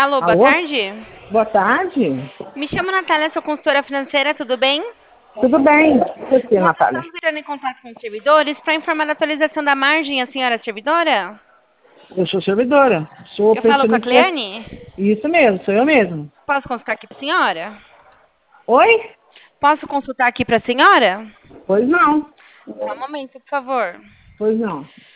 Alô, boa Alô? tarde. Boa tarde. Me chamo Natália, sou consultora financeira, tudo bem? Tudo bem? Você, Nós Natália? estamos entrando em contato com os servidores para informar da atualização da margem, a senhora é servidora? Eu sou servidora. Sou Eu falo com a pensionista. Cleane? Isso mesmo, sou eu mesmo. Posso consultar aqui para a senhora? Oi? Posso consultar aqui para a senhora? Pois não. Só um momento, por favor. Pois não.